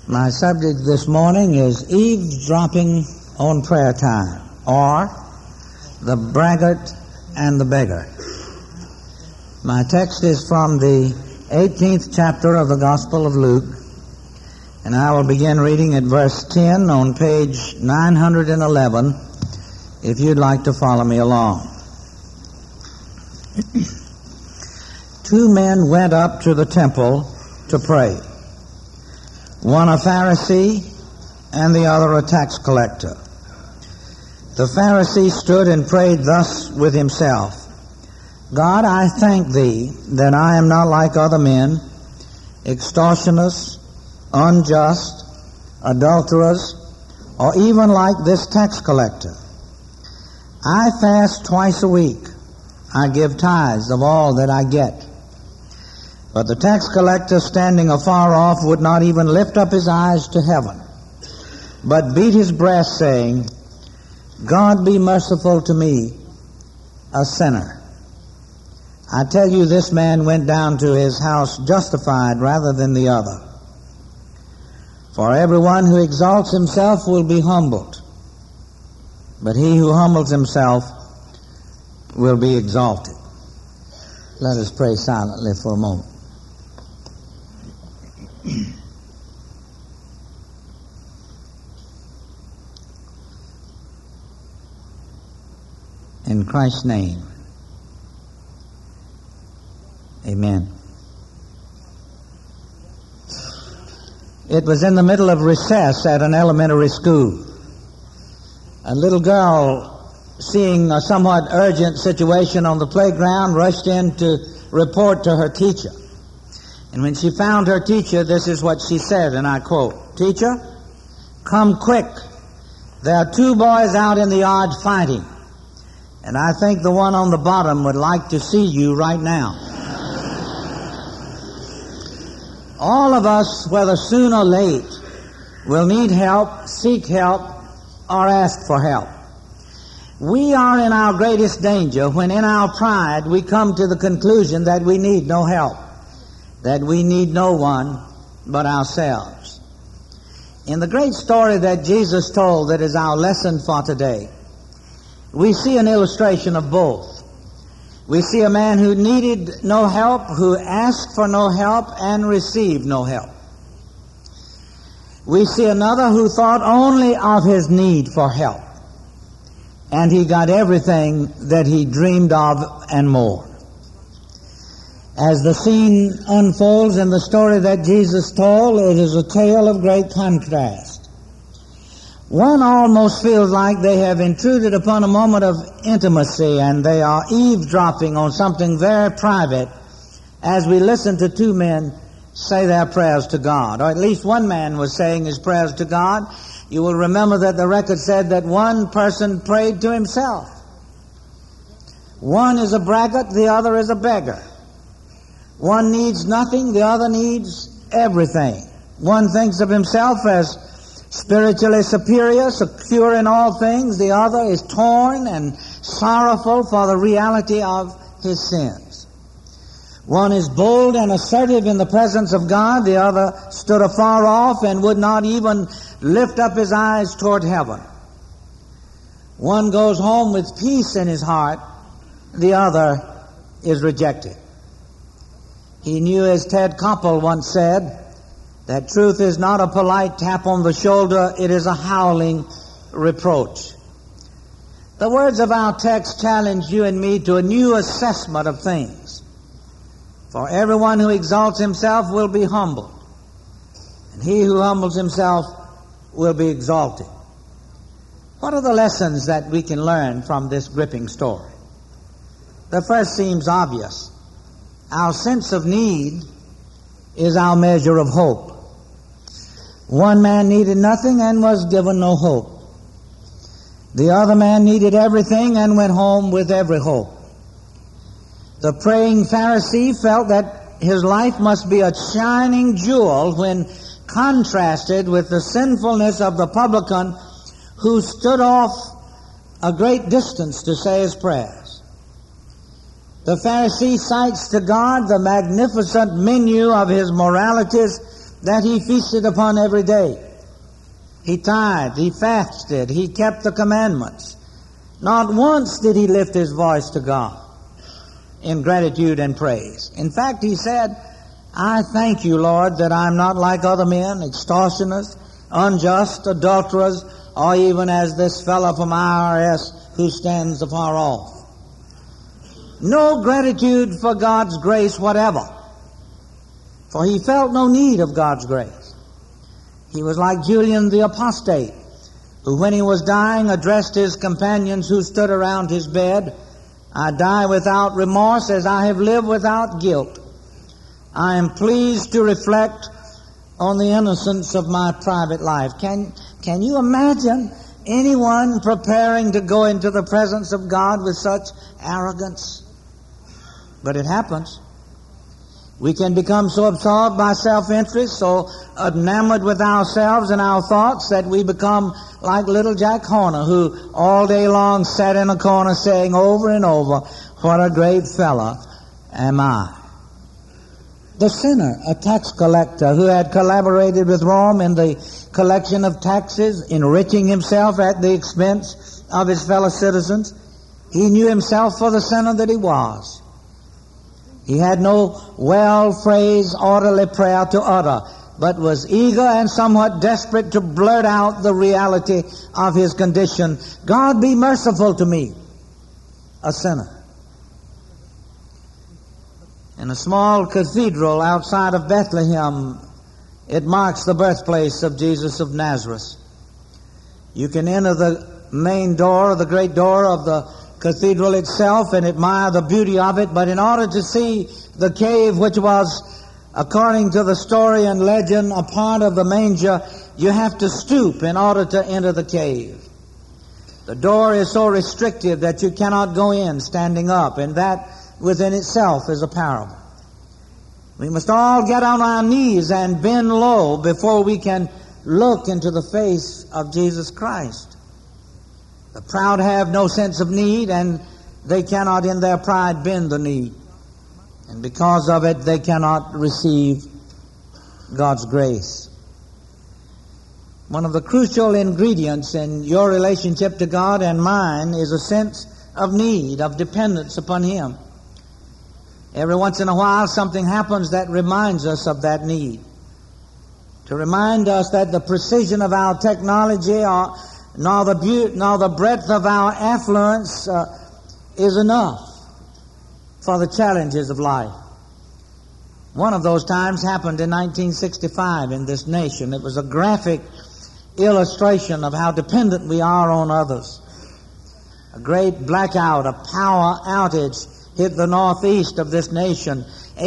My subject this morning is eavesdropping on prayer time, or the braggart and the beggar. My text is from the 18th chapter of the Gospel of Luke, and I will begin reading at verse 10 on page 911, if you'd like to follow me along. Two men went up to the temple to pray, one a Pharisee and the other a tax collector. The Pharisee stood and prayed thus with himself: God, I thank thee that I am not like other men, extortioners, unjust, adulterers, or even like this tax collector. I fast twice a week. I give tithes of all that I get. But the tax collector, standing afar off, would not even lift up his eyes to heaven, but beat his breast, saying, God be merciful to me, a sinner. I tell you, this man went down to his house justified rather than the other. For everyone who exalts himself will be humbled, but he who humbles himself will be exalted. Let us pray silently for a moment. In Christ's name, amen. It was in the middle of recess at an elementary school. A little girl, seeing a somewhat urgent situation on the playground, rushed in to report to her teacher. And when she found her teacher, this is what she said, and I quote, Teacher, come quick. There are two boys out in the yard fighting, and I think the one on the bottom would like to see you right now. All of us, whether soon or late, will need help, seek help, or ask for help. We are in our greatest danger when in our pride we come to the conclusion that we need no help, that we need no one but ourselves. In the great story that Jesus told that is our lesson for today, we see an illustration of both. We see a man who needed no help, who asked for no help, and received no help. We see another who thought only of his need for help, and he got everything that he dreamed of and more. As the scene unfolds in the story that Jesus told, it is a tale of great contrast. One almost feels like they have intruded upon a moment of intimacy and they are eavesdropping on something very private as we listen to two men say their prayers to God. Or at least one man was saying his prayers to God. You will remember that the record said that one person prayed to himself. One is a braggart, the other is a beggar. One needs nothing, the other needs everything. One thinks of himself as spiritually superior, secure in all things. The other is torn and sorrowful for the reality of his sins. One is bold and assertive in the presence of God. The other stood afar off and would not even lift up his eyes toward heaven. One goes home with peace in his heart. The other is rejected. He knew, as Ted Koppel once said, that truth is not a polite tap on the shoulder, it is a howling reproach. The words of our text challenge you and me to a new assessment of things. For everyone who exalts himself will be humbled, and he who humbles himself will be exalted. What are the lessons that we can learn from this gripping story? The first seems obvious. Our sense of need is our measure of hope. One man needed nothing and was given no hope. The other man needed everything and went home with every hope. The praying Pharisee felt that his life must be a shining jewel when contrasted with the sinfulness of the publican who stood off a great distance to say his prayers. The Pharisee cites to God the magnificent menu of his moralities that he feasted upon every day. He tithed, he fasted, he kept the commandments. Not once did he lift his voice to God in gratitude and praise. In fact, he said, I thank you, Lord, that I'm not like other men, extortioners, unjust, adulterers, or even as this fellow from IRS who stands afar off. No gratitude for God's grace whatever, for he felt no need of God's grace. He was like Julian the Apostate, who when he was dying addressed his companions who stood around his bed, I die without remorse as I have lived without guilt. I am pleased to reflect on the innocence of my private life. Can you imagine anyone preparing to go into the presence of God with such arrogance? But it happens. We can become so absorbed by self-interest, so enamored with ourselves and our thoughts that we become like little Jack Horner, who all day long sat in a corner saying over and over, what a great fellow am I. The sinner, a tax collector who had collaborated with Rome in the collection of taxes, enriching himself at the expense of his fellow citizens, he knew himself for the sinner that he was. He had no well-phrased, orderly prayer to utter, but was eager and somewhat desperate to blurt out the reality of his condition. God, be merciful to me, a sinner. In a small cathedral outside of Bethlehem, it marks the birthplace of Jesus of Nazareth. You can enter the main door, the great door of the cathedral itself, and admire the beauty of it, but in order to see the cave, which was, according to the story and legend, a part of the manger, you have to stoop in order to enter the cave. The door is so restrictive that you cannot go in standing up, and that within itself is a parable. We must all get on our knees and bend low before we can look into the face of Jesus Christ. The proud have no sense of need, and they cannot in their pride bend the knee. And because of it, they cannot receive God's grace. One of the crucial ingredients in your relationship to God and mine is a sense of need, of dependence upon Him. Every once in a while, something happens that reminds us of that need. To remind us that the precision of our technology nor the breadth of our affluence is enough for the challenges of life. One of those times happened in 1965 in this nation. It was a graphic illustration of how dependent we are on others. A great blackout, a power outage hit the northeast of this nation.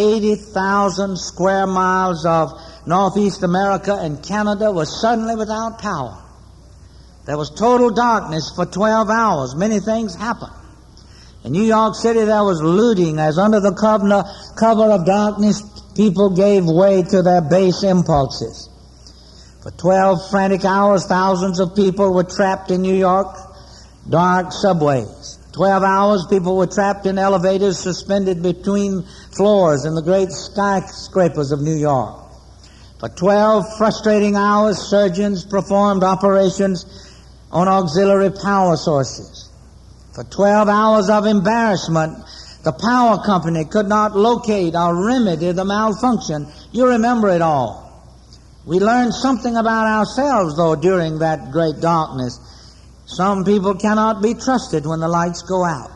80,000 square miles of Northeast America and Canada was suddenly without power. There was total darkness for 12 hours. Many things happened. In New York City, there was looting as under the cover of darkness, people gave way to their base impulses. For 12 frantic hours, thousands of people were trapped in New York, dark subways. 12 hours, people were trapped in elevators suspended between floors in the great skyscrapers of New York. For 12 frustrating hours, surgeons performed operations on auxiliary power sources. For 12 hours of embarrassment, the power company could not locate or remedy the malfunction. You remember it all. We learned something about ourselves, though, during that great darkness. Some people cannot be trusted when the lights go out.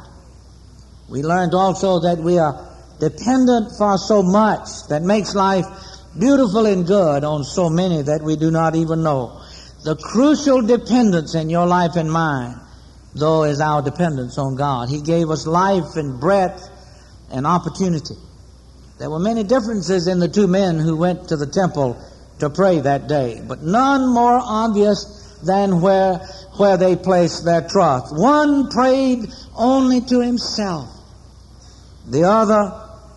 We learned also that we are dependent for so much that makes life beautiful and good on so many that we do not even know. The crucial dependence in your life and mine, though, is our dependence on God. He gave us life and breath and opportunity. There were many differences in the two men who went to the temple to pray that day, but none more obvious than where they placed their trust. One prayed only to himself. The other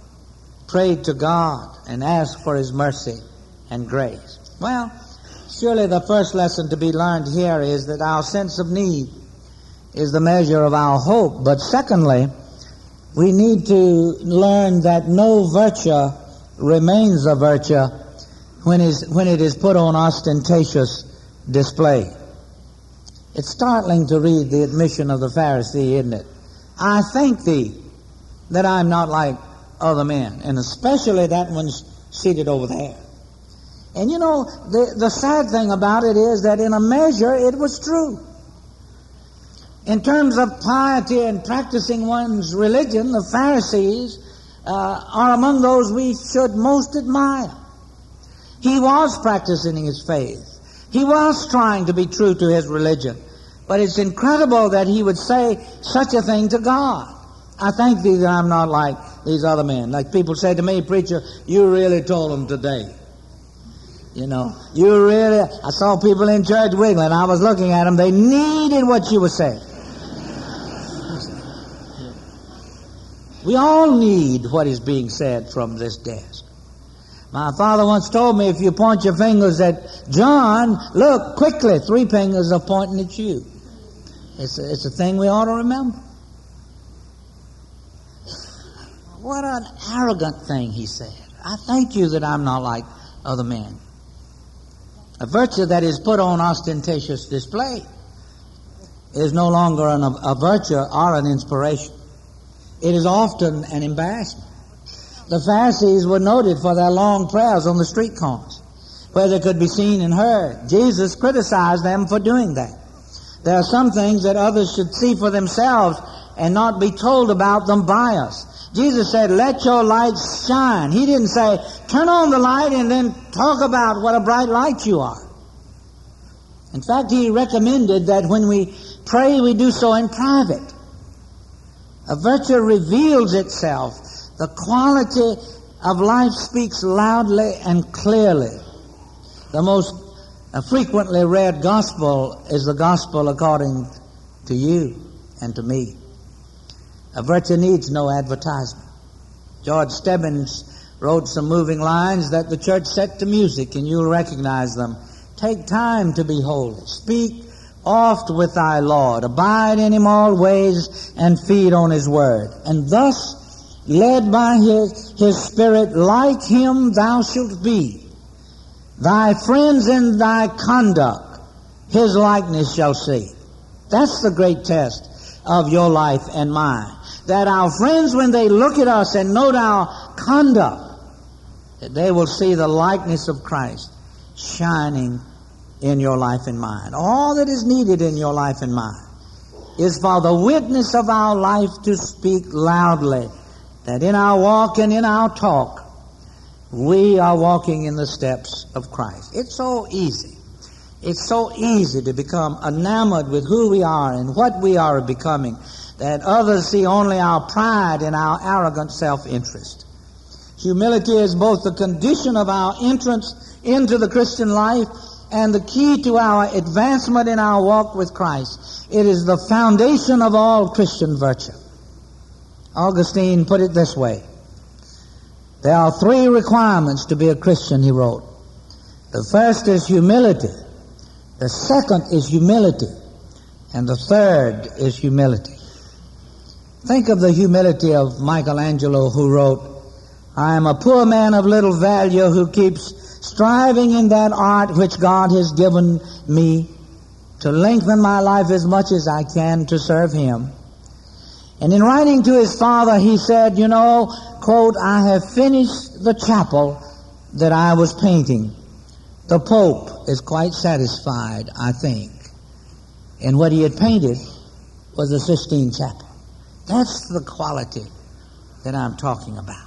prayed to God and asked for His mercy and grace. Well, surely the first lesson to be learned here is that our sense of need is the measure of our hope. But secondly, we need to learn that no virtue remains a virtue when it is put on ostentatious display. It's startling to read the admission of the Pharisee, isn't it? I thank thee that I'm not like other men, and especially that one's seated over there. And you know, the sad thing about it is that in a measure it was true. In terms of piety and practicing one's religion, the Pharisees are among those we should most admire. He was practicing his faith. He was trying to be true to his religion. But it's incredible that he would say such a thing to God. I thank thee that I'm not like these other men. Like people say to me, preacher, you really told them today. You know, I saw people in church wiggling. I was looking at them. They needed what you were saying. We all need what is being said from this desk. My father once told me, if you point your fingers at John, look, quickly, 3 fingers are pointing at you. It's a thing we ought to remember. What an arrogant thing, he said. I thank you that I'm not like other men. A virtue that is put on ostentatious display is no longer a virtue or an inspiration. It is often an embarrassment. The Pharisees were noted for their long prayers on the street corners, where they could be seen and heard. Jesus criticized them for doing that. There are some things that others should see for themselves and not be told about them by us. Jesus said, let your light shine. He didn't say, turn on the light and then talk about what a bright light you are. In fact, he recommended that when we pray, we do so in private. A virtue reveals itself. The quality of life speaks loudly and clearly. The most frequently read gospel is the gospel according to you and to me. A virtue needs no advertisement. George Stebbins wrote some moving lines that the church set to music, and you'll recognize them. Take time to be holy. Speak oft with thy Lord. Abide in him always and feed on his word. And thus, led by his Spirit, like him thou shalt be. Thy friends in thy conduct his likeness shall see. That's the great test of your life and mine. That our friends, when they look at us and note our conduct, that they will see the likeness of Christ shining in your life and mine. All that is needed in your life and mine is for the witness of our life to speak loudly, that in our walk and in our talk, we are walking in the steps of Christ. It's so easy. It's so easy to become enamored with who we are and what we are becoming, that others see only our pride and our arrogant self-interest. Humility is both the condition of our entrance into the Christian life and the key to our advancement in our walk with Christ. It is the foundation of all Christian virtue. Augustine put it this way. There are 3 requirements to be a Christian, he wrote. The first is humility. The second is humility. And the third is humility. Think of the humility of Michelangelo, who wrote, I am a poor man of little value who keeps striving in that art which God has given me to lengthen my life as much as I can to serve him. And in writing to his father, he said, you know, quote, I have finished the chapel that I was painting. The Pope is quite satisfied, I think. And what he had painted was the Sistine Chapel. That's the quality that I'm talking about.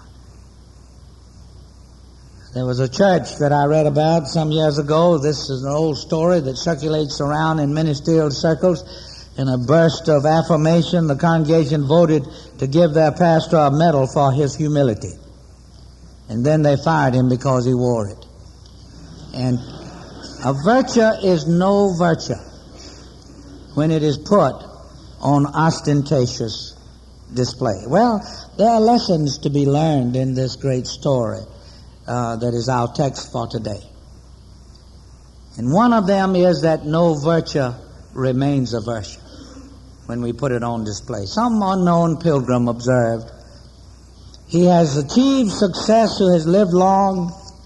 There was a church that I read about some years ago. This is an old story that circulates around in ministerial circles. In a burst of affirmation, the congregation voted to give their pastor a medal for his humility. And then they fired him because he wore it. And a virtue is no virtue when it is put on ostentatious display. Well, there are lessons to be learned in this great story that is our text for today. And one of them is that no virtue remains a virtue when we put it on display. Some unknown pilgrim observed, he has achieved success who has lived long,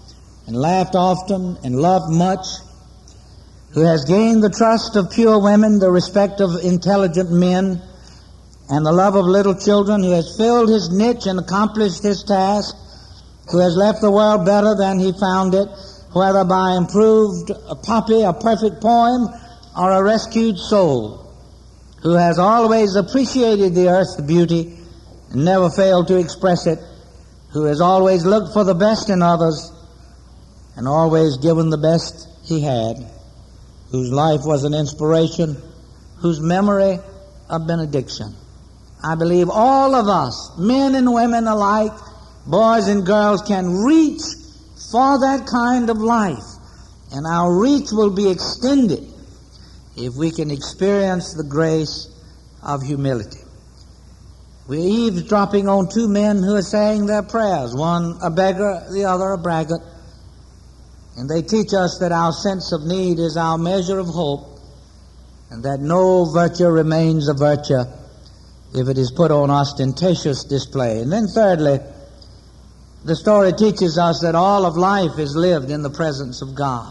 and laughed often and loved much, who has gained the trust of pure women, the respect of intelligent men, and the love of little children, who has filled his niche and accomplished his task, who has left the world better than he found it, whether by improved copy, a perfect poem, or a rescued soul, who has always appreciated the earth's beauty and never failed to express it, who has always looked for the best in others and always given the best he had, whose life was an inspiration, whose memory a benediction. I believe all of us, men and women alike, boys and girls, can reach for that kind of life, and our reach will be extended if we can experience the grace of humility. We're eavesdropping on two men who are saying their prayers, one a beggar, the other a braggart, and they teach us that our sense of need is our measure of hope, and that no virtue remains a virtue if it is put on ostentatious display. And then thirdly, the story teaches us that all of life is lived in the presence of God.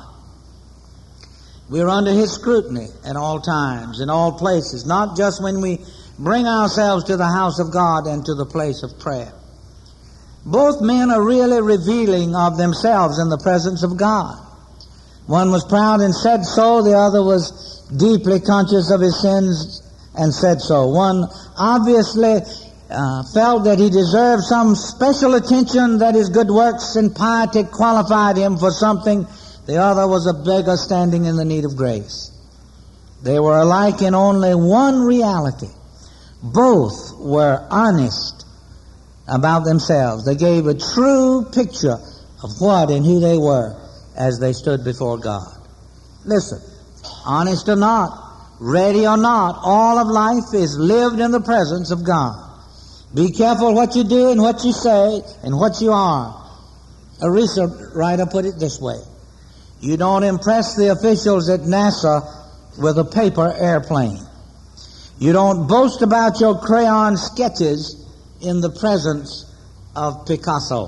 We are under His scrutiny at all times, in all places, not just when we bring ourselves to the house of God and to the place of prayer. Both men are really revealing of themselves in the presence of God. One was proud and said so, the other was deeply conscious of his sins and said so. One obviously felt that he deserved some special attention, that his good works and piety qualified him for something. The other was a beggar standing in the need of grace. They were alike in only one reality. Both were honest about themselves. They gave a true picture of what and who they were as they stood before God. Listen, honest or not, ready or not, all of life is lived in the presence of God. Be careful what you do and what you say and what you are. A recent writer put it this way: you don't impress the officials at NASA with a paper airplane. You don't boast about your crayon sketches in the presence of Picasso.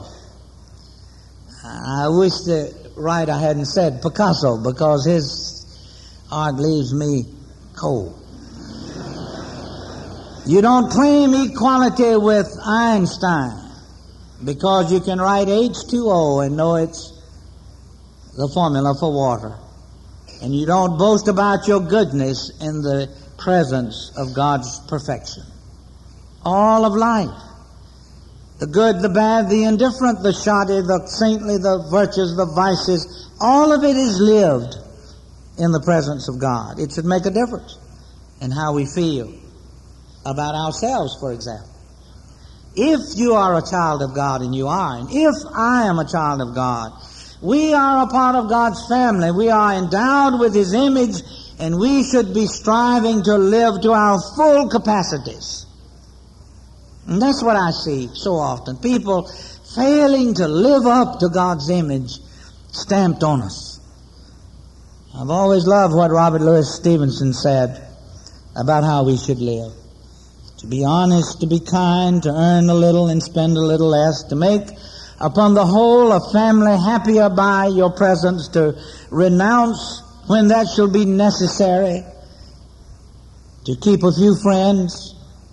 I wish the writer hadn't said Picasso, because his art leaves me cold. You don't claim equality with Einstein because you can write H2O and know it's the formula for water. And you don't boast about your goodness in the presence of God's perfection. All of life, the good, the bad, the indifferent, the shoddy, the saintly, the virtues, the vices, all of it is lived in the presence of God. It should make a difference in how we feel about ourselves, for example. If you are a child of God, and you are, and if I am a child of God, we are a part of God's family. We are endowed with His image, and we should be striving to live to our full capacities. And that's what I see so often. People failing to live up to God's image stamped on us. I've always loved what Robert Louis Stevenson said about how we should live. To be honest, to be kind, to earn a little and spend a little less, to make upon the whole a family happier by your presence, to renounce when that shall be necessary, to keep a few friends.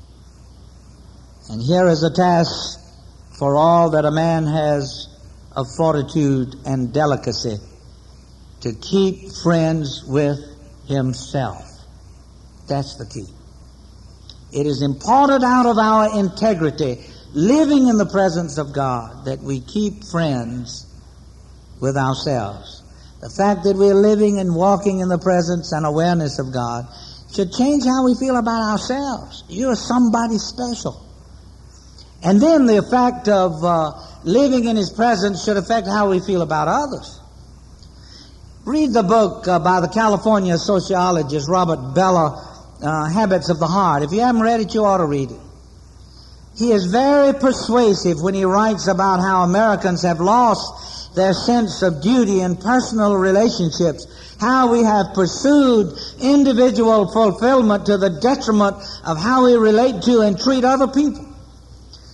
And here is a task for all that a man has of fortitude and delicacy: to keep friends with himself. That's the key. It is important out of our integrity, living in the presence of God, that we keep friends with ourselves. The fact that we're living and walking in the presence and awareness of God should change how we feel about ourselves. You're somebody special. And then the fact of living in His presence should affect how we feel about others. Read the book by the California sociologist Robert Bellah, Habits of the Heart. If you haven't read it, you ought to read it. He is very persuasive when he writes about how Americans have lost their sense of duty in personal relationships, how we have pursued individual fulfillment to the detriment of how we relate to and treat other people.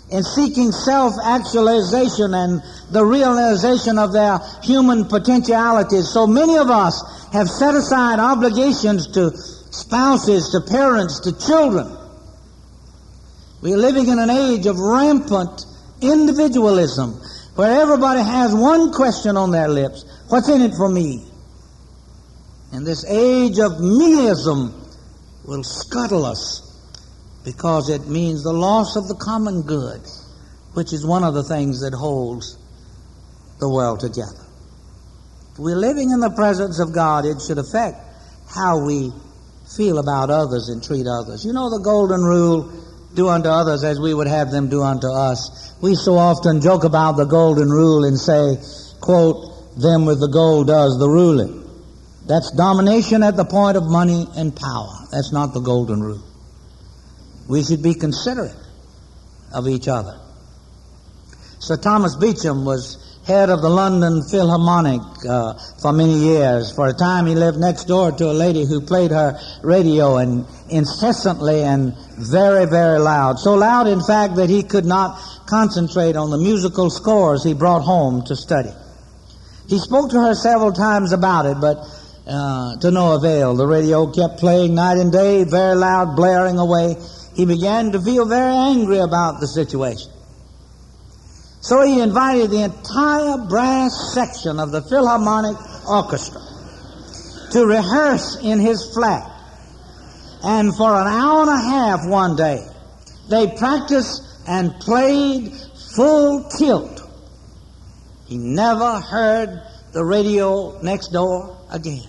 in seeking self-actualization and the realization of their human potentialities. So many of us have set aside obligations to spouses, to parents, to children. We are living in an age of rampant individualism, where everybody has one question on their lips: what's in it for me? And this age of meism will scuttle us, because it means the loss of the common good, which is one of the things that holds the world together. If we're living in the presence of God, it should affect how we feel about others and treat others. You know the golden rule, do unto others as we would have them do unto us. We so often joke about the golden rule and say, quote, them with the gold does the ruling. That's domination at the point of money and power. That's not the golden rule. We should be considerate of each other. Sir Thomas Beecham was head of the London Philharmonic for many years. For a time he lived next door to a lady who played her radio and incessantly and very, very loud. So loud, in fact, that he could not concentrate on the musical scores he brought home to study. He spoke to her several times about it, but to no avail. The radio kept playing night and day, very loud, blaring away. He began to feel very angry about the situation. So he invited the entire brass section of the Philharmonic Orchestra to rehearse in his flat. And for an hour and a half one day, they practiced and played full tilt. He never heard the radio next door again.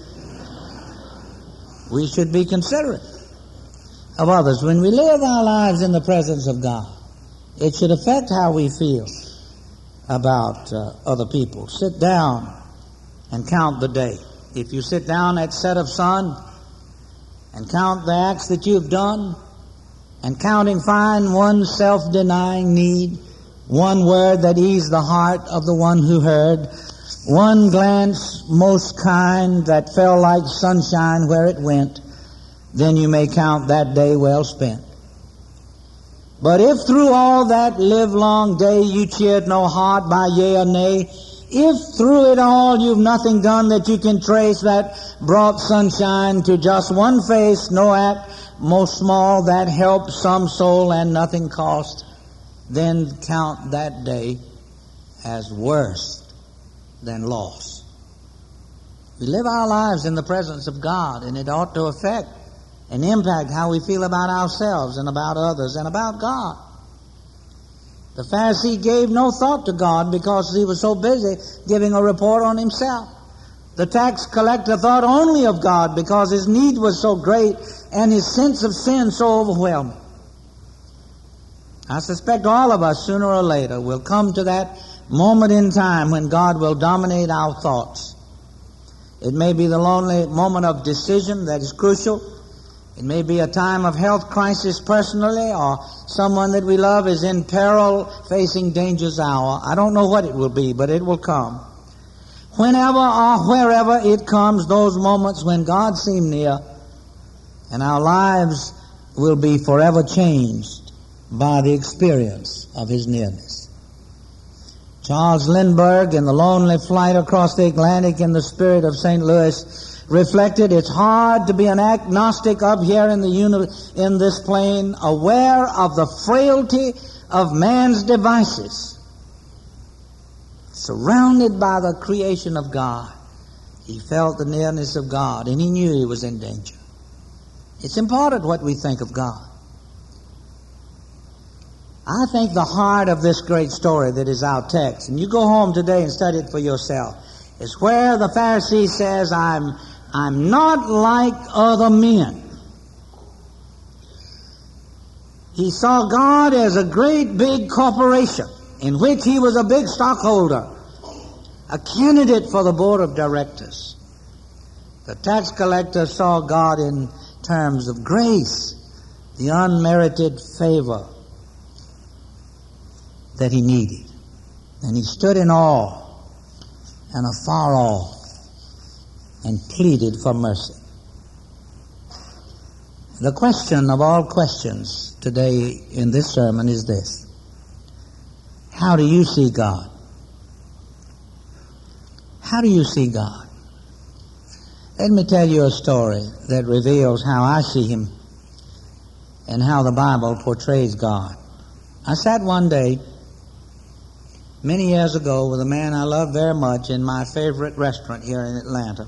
We should be considerate of others. When we live our lives in the presence of God, it should affect how we feel about other people. Sit down and count the day. If you sit down at set of sun and count the acts that you've done, and counting find one self-denying need, one word that eased the heart of the one who heard, one glance most kind that fell like sunshine where it went, then you may count that day well spent. But if through all that livelong day you cheered no heart by yea or nay, if through it all you've nothing done that you can trace that brought sunshine to just one face, no act most small that helped some soul and nothing cost, then count that day as worse than loss. We live our lives in the presence of God, and it ought to affect and impact how we feel about ourselves and about others and about God. The Pharisee gave no thought to God because he was so busy giving a report on himself. The tax collector thought only of God because his need was so great and his sense of sin so overwhelming. I suspect all of us, sooner or later, will come to that moment in time when God will dominate our thoughts. It may be the lonely moment of decision that is crucial. It may be a time of health crisis personally, or someone that we love is in peril, facing danger's hour. I don't know what it will be, but it will come. Whenever or wherever it comes, those moments when God seems near, and our lives will be forever changed by the experience of His nearness. Charles Lindbergh, in The Lonely Flight Across the Atlantic in the Spirit of St. Louis, reflected, it's hard to be an agnostic up here in in this plane, aware of the frailty of man's devices. Surrounded by the creation of God, he felt the nearness of God, and he knew he was in danger. It's important what we think of God. I think the heart of this great story that is our text, and you go home today and study it for yourself, is where the Pharisee says, I'm not like other men. He saw God as a great big corporation in which he was a big stockholder, a candidate for the board of directors. The tax collector saw God in terms of grace, the unmerited favor that he needed. And he stood in awe and afar off and pleaded for mercy. The question of all questions today in this sermon is this: How do you see God? How do you see God? Let me tell you a story that reveals how I see Him and how the Bible portrays God. I sat one day, many years ago, with a man I love very much in my favorite restaurant here in Atlanta.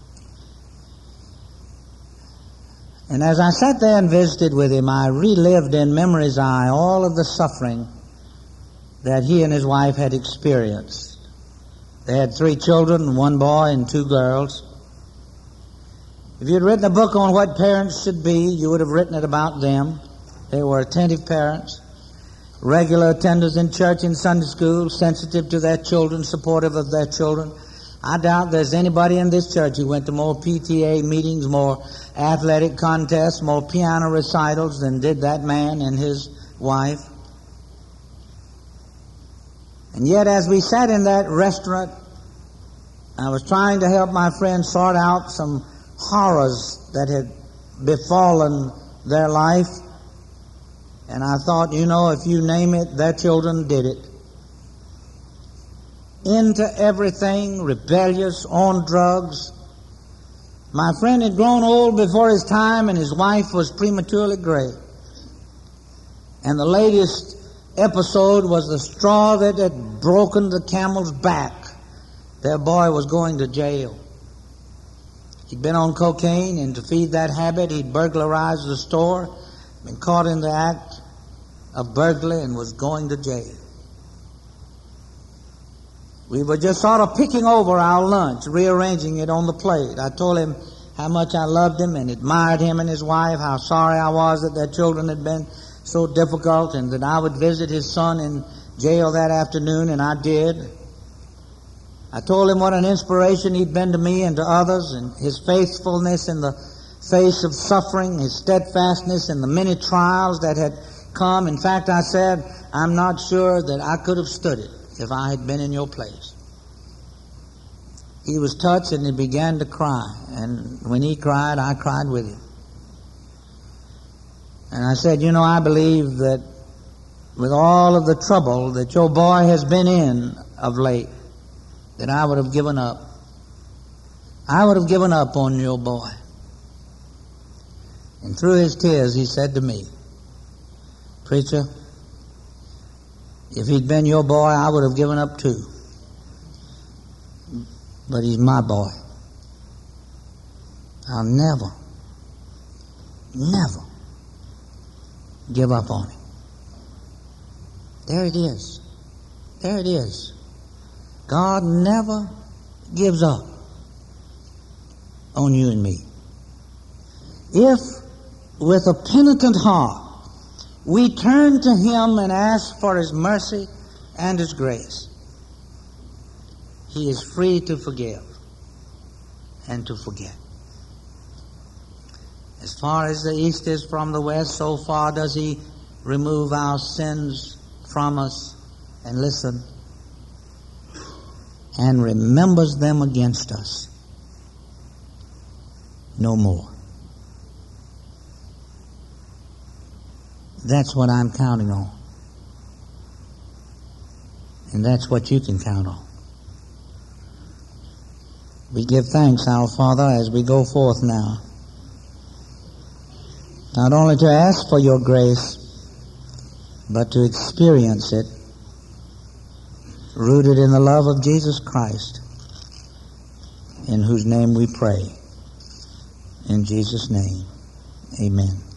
And as I sat there and visited with him, I relived in memory's eye all of the suffering that he and his wife had experienced. They had 3 children, 1 boy and 2 girls. If you'd written a book on what parents should be, you would have written it about them. They were attentive parents, regular attenders in church and Sunday school, sensitive to their children, supportive of their children. I doubt there's anybody in this church who went to more PTA meetings, more athletic contests, more piano recitals than did that man and his wife. And yet, as we sat in that restaurant, I was trying to help my friend sort out some horrors that had befallen their life. And I thought, if you name it, their children did it. Into everything, rebellious, on drugs. My friend had grown old before his time, and his wife was prematurely gray. And the latest episode was the straw that had broken the camel's back. Their boy was going to jail. He'd been on cocaine, and to feed that habit, he'd burglarized the store, been caught in the act of burglary, and was going to jail. We were just sort of picking over our lunch, rearranging it on the plate. I told him how much I loved him and admired him and his wife, how sorry I was that their children had been so difficult, and that I would visit his son in jail that afternoon, and I did. I told him what an inspiration he'd been to me and to others, and his faithfulness in the face of suffering, his steadfastness in the many trials that had come. In fact, I said, I'm not sure that I could have stood it if I had been in your place. He was touched and he began to cry. And when he cried, I cried with him. And I said, I believe that with all of the trouble that your boy has been in of late, that I would have given up. I would have given up on your boy. And through his tears, he said to me, Preacher, if he'd been your boy, I would have given up too. But he's my boy. I'll never give up on him. There it is. There it is. God never gives up on you and me. If, with a penitent heart, we turn to Him and ask for His mercy and His grace, He is free to forgive and to forget. As far as the east is from the west, so far does He remove our sins from us. And listen, and remembers them against us no more. That's what I'm counting on. And that's what you can count on. We give thanks, our Father, as we go forth now, not only to ask for your grace, but to experience it, rooted in the love of Jesus Christ, in whose name we pray. In Jesus' name, amen.